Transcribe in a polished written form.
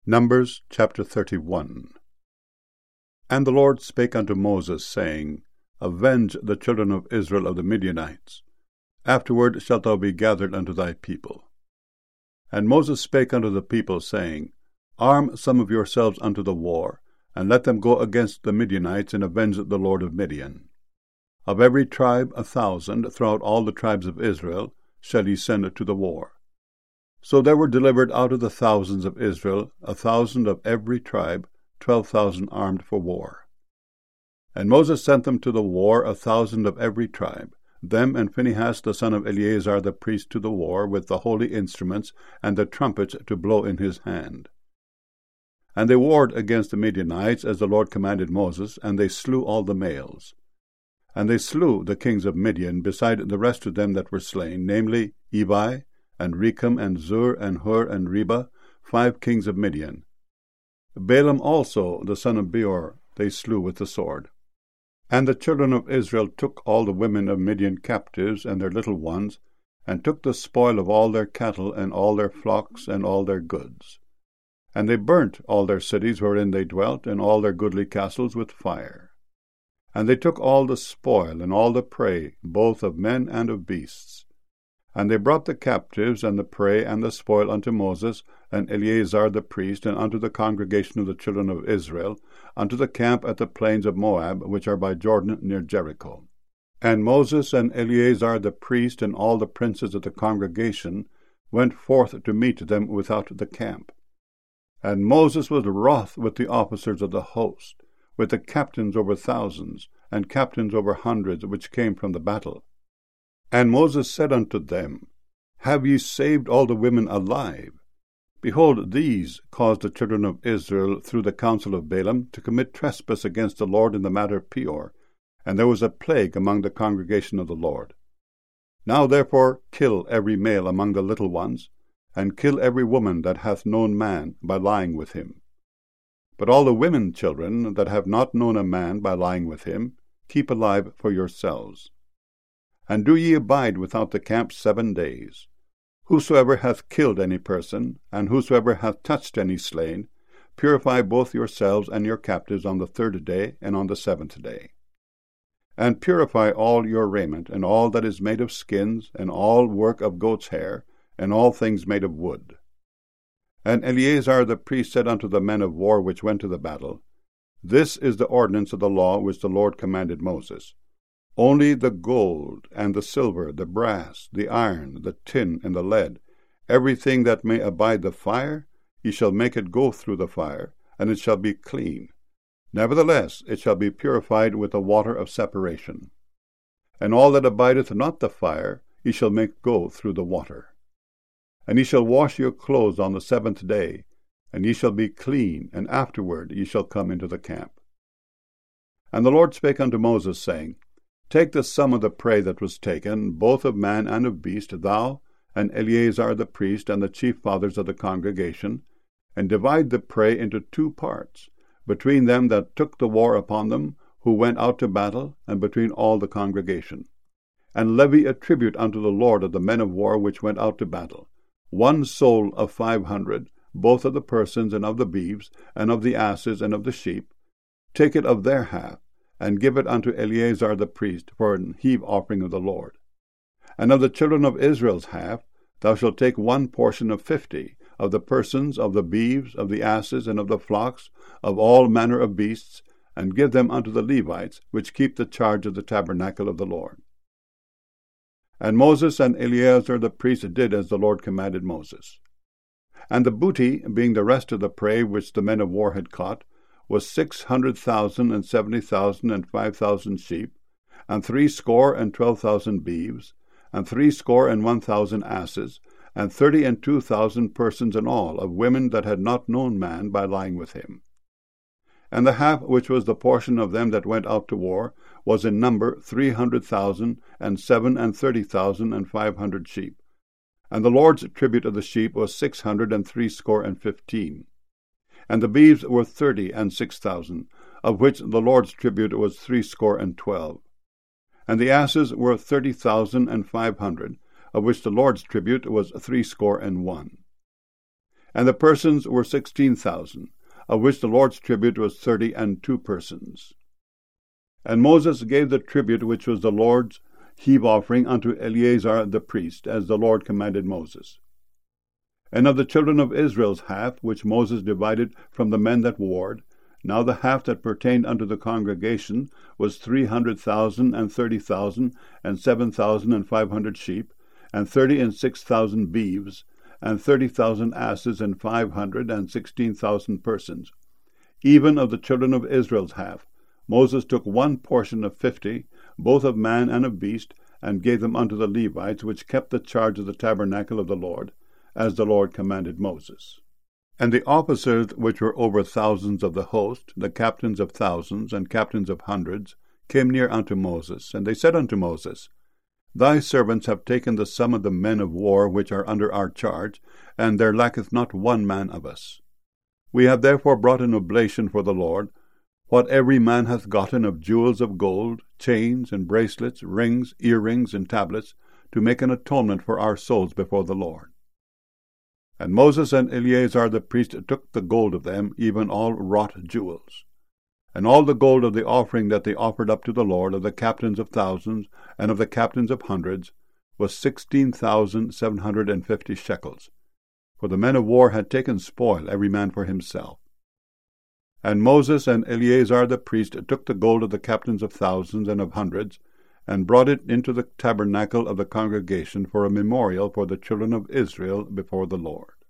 Numbers chapter 31. And the Lord spake unto Moses, saying, Avenge the children of Israel of the Midianites. Afterward shalt thou be gathered unto thy people. And Moses spake unto the people, saying, Arm some of yourselves unto the war, and let them go against the Midianites, and avenge the Lord of Midian. Of every tribe 1,000 throughout all the tribes of Israel shall ye send to the war. So there were delivered out of the thousands of Israel 1,000 of every tribe, 12,000 armed for war. And Moses sent them to the war 1,000 of every tribe, them and Phinehas the son of Eleazar the priest to the war, with the holy instruments and the trumpets to blow in his hand. And they warred against the Midianites, as the Lord commanded Moses, and they slew all the males. And they slew the kings of Midian, beside the rest of them that were slain, namely Evi, and Rechem, and Zur, and Hur, and Reba, 5 kings of Midian. Balaam also, the son of Beor, they slew with the sword. And the children of Israel took all the women of Midian captives, and their little ones, and took the spoil of all their cattle, and all their flocks, and all their goods. And they burnt all their cities wherein they dwelt, and all their goodly castles with fire. And they took all the spoil, and all the prey, both of men and of beasts. And they brought the captives, and the prey, and the spoil unto Moses, and Eleazar the priest, and unto the congregation of the children of Israel, unto the camp at the plains of Moab, which are by Jordan near Jericho. And Moses and Eleazar the priest, and all the princes of the congregation, went forth to meet them without the camp. And Moses was wroth with the officers of the host, with the captains over thousands, and captains over hundreds, which came from the battle. And Moses said unto them, Have ye saved all the women alive? Behold, these caused the children of Israel, through the counsel of Balaam, to commit trespass against the Lord in the matter of Peor, and there was a plague among the congregation of the Lord. Now therefore kill every male among the little ones, and kill every woman that hath known man by lying with him. But all the women children that have not known a man by lying with him, keep alive for yourselves. And do ye abide without the camp 7 days. Whosoever hath killed any person, and whosoever hath touched any slain, purify both yourselves and your captives on the 3rd day and on the 7th day. And purify all your raiment, and all that is made of skins, and all work of goat's hair, and all things made of wood. And Eleazar the priest said unto the men of war which went to the battle, This is the ordinance of the law which the Lord commanded Moses. Only the gold, and the silver, the brass, the iron, the tin, and the lead, everything that may abide the fire, ye shall make it go through the fire, and it shall be clean. Nevertheless it shall be purified with the water of separation. And all that abideth not the fire, ye shall make go through the water. And ye shall wash your clothes on the 7th day, and ye shall be clean, and afterward ye shall come into the camp. And the Lord spake unto Moses, saying, Take the sum of the prey that was taken, both of man and of beast, thou, and Eleazar the priest, and the chief fathers of the congregation, and divide the prey into 2 parts, between them that took the war upon them, who went out to battle, and between all the congregation. And levy a tribute unto the Lord of the men of war which went out to battle, 1 soul of 500, both of the persons, and of the beeves, and of the asses, and of the sheep. Take it of their half, and give it unto Eleazar the priest for an heave offering of the Lord. And of the children of Israel's half, thou shalt take 1 portion of 50, of the persons, of the beeves, of the asses, and of the flocks, of all manner of beasts, and give them unto the Levites, which keep the charge of the tabernacle of the Lord. And Moses and Eleazar the priest did as the Lord commanded Moses. And the booty, being the rest of the prey which the men of war had caught, was 600,000 and 70,000 and 5,000 sheep, and 62,000 beeves, and 61,000 asses, and 32,000 persons in all, of women that had not known man by lying with him. And the half which was the portion of them that went out to war was in number 300,000, and 37,500 sheep. And the Lord's tribute of the sheep was 615. And the beeves were 36,000, of which the Lord's tribute was 312. And the asses were 30,500, of which the Lord's tribute was 61. And the persons were 16,000, of which the Lord's tribute was 32 persons. And Moses gave the tribute which was the Lord's heave offering unto Eleazar the priest, as the Lord commanded Moses. And of the children of Israel's half, which Moses divided from the men that warred, now the half that pertained unto the congregation was 300,000, and 30,000, and 7,500 sheep, and 36,000 beeves, and 30,000 asses, and 516,000 persons. Even of the children of Israel's half, Moses took one portion of 50, both of man and of beast, and gave them unto the Levites, which kept the charge of the tabernacle of the Lord, as the Lord commanded Moses. And the officers which were over thousands of the host, the captains of thousands, and captains of hundreds, came near unto Moses, and they said unto Moses, Thy servants have taken the sum of the men of war which are under our charge, and there lacketh not one man of us. We have therefore brought an oblation for the Lord, what every man hath gotten of jewels of gold, chains, and bracelets, rings, earrings, and tablets, to make an atonement for our souls before the Lord. And Moses and Eleazar the priest took the gold of them, even all wrought jewels. And all the gold of the offering that they offered up to the Lord, of the captains of thousands, and of the captains of hundreds, was 16,750 shekels. For the men of war had taken spoil, every man for himself. And Moses and Eleazar the priest took the gold of the captains of thousands and of hundreds, and brought it into the tabernacle of the congregation for a memorial for the children of Israel before the Lord.